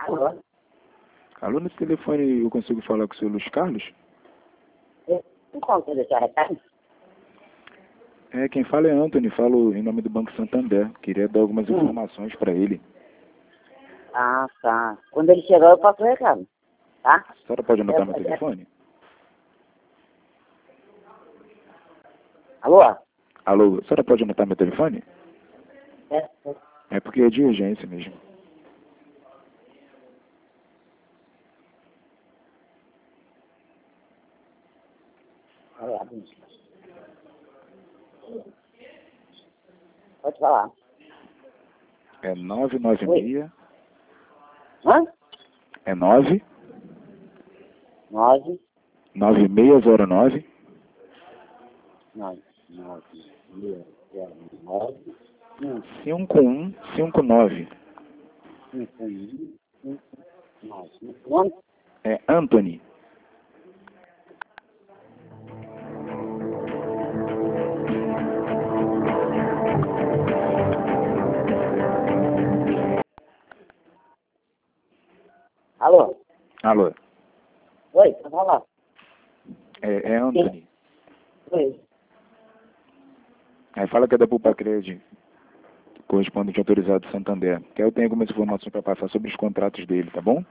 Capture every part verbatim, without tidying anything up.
Alô? Alô, nesse telefone eu consigo falar com o senhor Luiz Carlos? Eu não consigo deixar recado? É, quem fala é Anthony, falo em nome do Banco Santander. Queria dar algumas Hum. informações para ele. Ah, tá. Quando ele chegar, eu passo o recado. Tá? A senhora pode anotar Eu- meu eu- telefone? Alô? Alô, a senhora pode anotar meu telefone? É, é. É porque é de urgência mesmo. Alô, Abinho. Pode falar. É nove nove seis... Hã? É nove Nove, nove seis zero nove nove, nove, zero, zero, nove, um, cinco um cinco nove. cinco, um, cinco, nove. Nome? É Anthony. Alô? Alô, Oi, pode falar. é, é Anthony. Oi. Aí fala que é da Pulpacred, correspondente autorizado de Santander. Que eu tenho algumas informações para passar sobre os contratos dele, tá bom?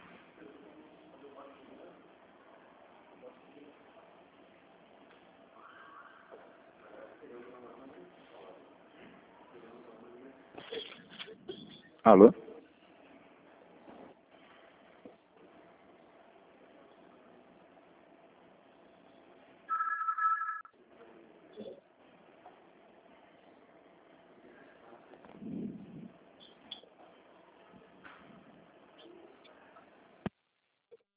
Alô?